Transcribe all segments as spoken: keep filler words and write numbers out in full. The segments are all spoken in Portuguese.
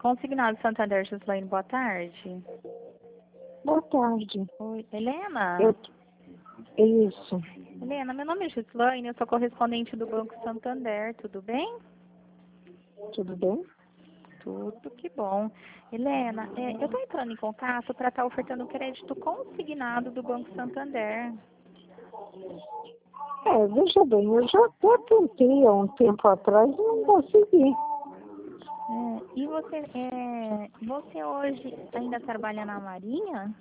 Consignado Santander, Gislaine, boa tarde. Boa tarde. Oi, Helena? Eu... Isso. Helena, meu nome é Gislaine, eu sou correspondente do Banco Santander, tudo bem? Tudo bem? Tudo, que bom. Helena, é, eu estou entrando em contato para estar ofertando crédito consignado do Banco Santander. É, veja bem, eu já até tentei há um tempo atrás e não consegui. É, e você, é, você hoje ainda trabalha na Marinha?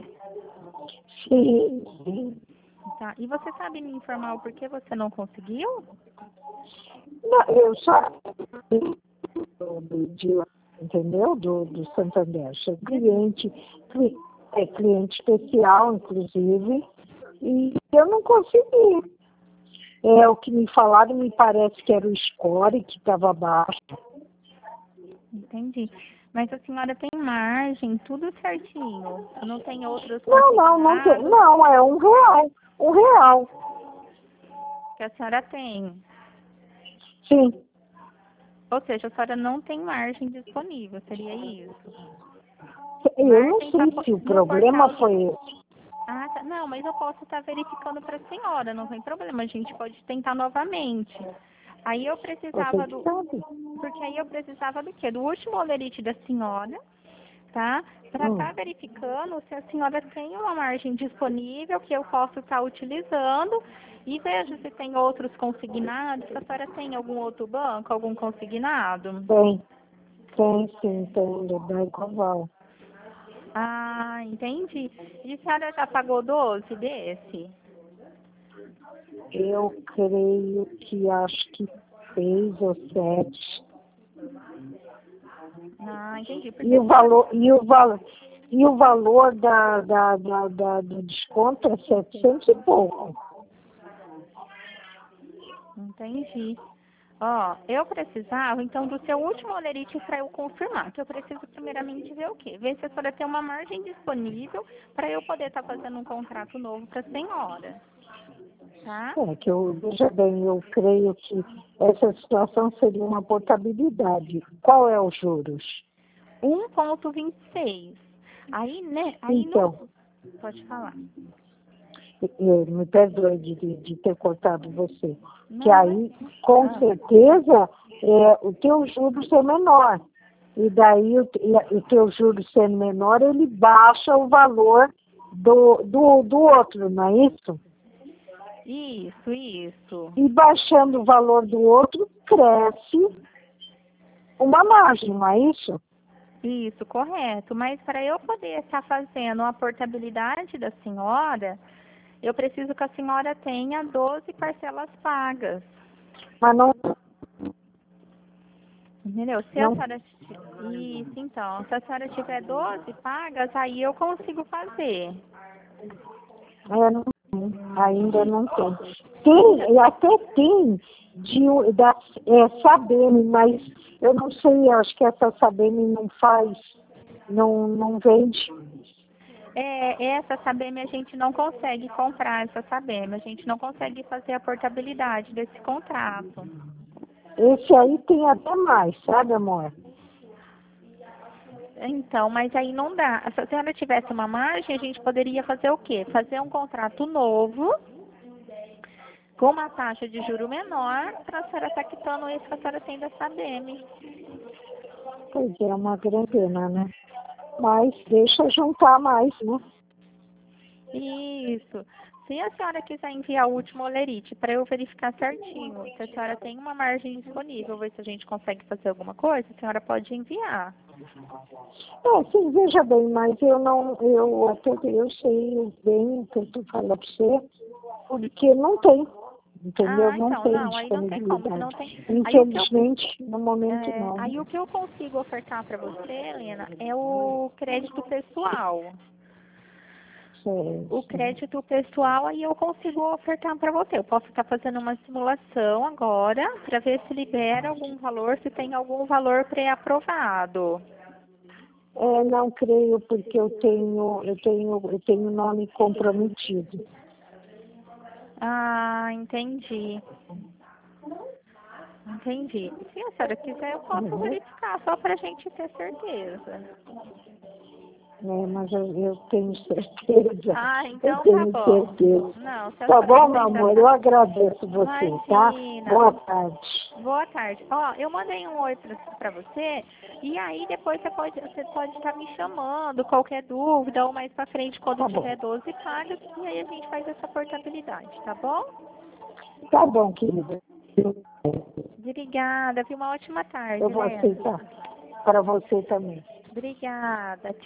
Sim, sim. Tá. E você sabe me informar o porquê você não conseguiu? Não, eu só do, do, de, entendeu? Do, do Santander. Sou cliente, cli, é cliente especial, inclusive, e eu não consegui. É, o que me falaram me parece que era o score que estava baixo. Entendi. Mas a senhora tem margem, tudo certinho. Não tem outros Não, não, não tem. consignados Não, é um real. Um real. que a senhora tem. Sim. Ou seja, a senhora não tem margem disponível, seria isso? Eu não Margem tá sei se o no problema portal. foi esse. Ah, tá. Não, mas eu posso estar verificando para a senhora, não tem problema. A gente pode tentar novamente. Aí eu Você precisava que do. sabe. Porque aí eu precisava do quê? Do último olerite da senhora, tá? Para Hum. estar verificando se a senhora tem uma margem disponível que eu posso estar utilizando e vejo se tem outros consignados. Se a senhora tem algum outro banco, algum consignado? Tem, tem sim, tem, da Ecoval. Ah, entendi. E a senhora já pagou doze desse? Eu creio que acho que seis ou sete. Ah, entendi. Porque E a o senhora... valor, e o valor, e o valor da, da, da, da- do desconto é setecentos e pouco. Entendi. Ó, eu precisava, então, do seu último olerite para eu confirmar, que eu preciso primeiramente ver o quê? Ver se a senhora tem uma margem disponível para eu poder estar fazendo um contrato novo para a senhora, tá? É que eu, veja bem, eu creio que essa situação seria uma portabilidade. Qual é os juros? um ponto vinte e seis. Aí, né, aí no... Então, Pode falar. eh, me perdoe de, de de ter cortado você, que Não, mas... aí, com Ah, certeza, é, o teu juros é menor. E daí, o, e, o teu juros sendo menor, ele baixa o valor do, do, do outro, não é isso? isso, isso. E baixando o valor do outro, cresce uma margem, não é isso? Isso, correto. Mas para eu poder estar fazendo a portabilidade da senhora, eu preciso que a senhora tenha doze parcelas pagas. Mas não, Entendeu? Se a não, senhora... Isso, então. Se a senhora tiver doze pagas, aí eu consigo fazer. é, não tem, ainda não tem. Tem, e até tem de, da é, Sabem, mas eu não sei, eu acho que essa Sabem não faz, não, não vende. É, essa Sabem a gente não consegue comprar, essa Sabem. A gente não consegue fazer a portabilidade desse contrato. Esse aí tem até mais, sabe, amor? Então, mas aí não dá. Se a senhora tivesse uma margem, a gente poderia fazer o quê? Fazer um contrato novo, com uma taxa de juro menor, para a senhora estar quitando esse que a senhora tem da Sabem. Pois é, uma grande pena, né? Mas deixa juntar mais, né? Isso. Se a senhora quiser enviar o último olerite para eu verificar certinho se a senhora tem uma margem disponível, ver se a gente consegue fazer alguma coisa, a senhora pode enviar. É, sim, veja bem, mas eu não, eu até eu sei bem o que eu estou falando para você, porque não tem, entendeu? Ah, Não então, tem não, aí não tem como, se não disponibilidade. tem. Aí o que eu, Infelizmente, no momento é, não. aí o que eu consigo ofertar para você, Helena, é o crédito pessoal. Sim, O sim. crédito pessoal aí eu consigo ofertar para você. Eu posso estar fazendo uma simulação agora para ver se libera algum valor, se tem algum valor pré-aprovado. É, não creio porque eu tenho, eu tenho, eu tenho nome comprometido. Ah, entendi. Entendi. Se a senhora quiser, eu posso Uhum. verificar, só para a gente ter certeza. É, mas eu, eu tenho certeza. Ah, Eu então tá tenho bom. certeza. Não, se a Tá senhora bom, não meu precisa amor? Eu falar. agradeço você, tá? Imagina. Boa tarde. Boa tarde. Ó, eu mandei um oi pra, pra você, e aí depois você pode você pode estar me chamando, qualquer dúvida, ou mais pra frente quando Tá tiver bom. doze pagas, e aí a gente faz essa portabilidade, tá bom? Tá bom, querida. Eu, Obrigada, viu? Uma ótima eu tarde, vou né? aceitar. Para você também. Obrigada.